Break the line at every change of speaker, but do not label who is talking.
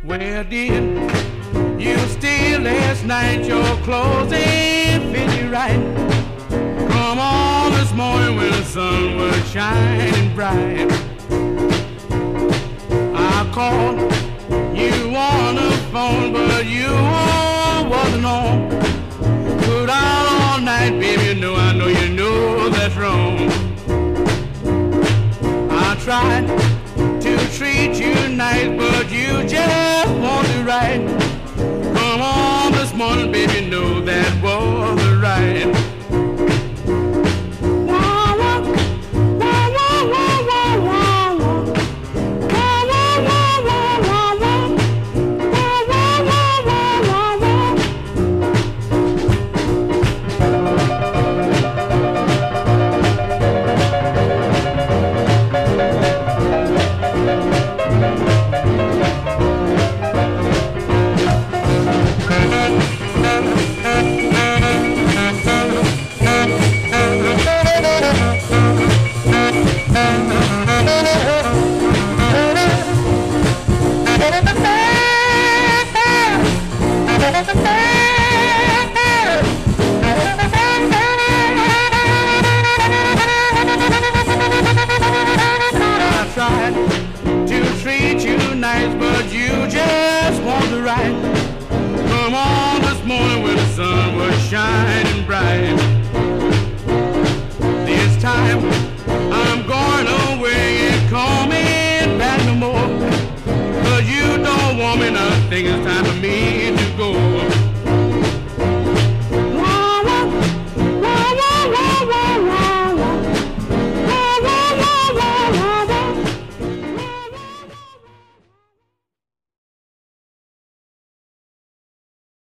Where did you steal last night? Your clothes ain't fit you right. Come on this morning when the sun was shining bright. I called you on the phone, but you wasn't on. Put out all night, baby, I know you know that's wrong. I tried to treat you nice, but you just want to right. Come on this morning, baby, know that was right. Shining bright. This time I'm going away and coming back no more. 'Cause you don't want me, nothing, it's time to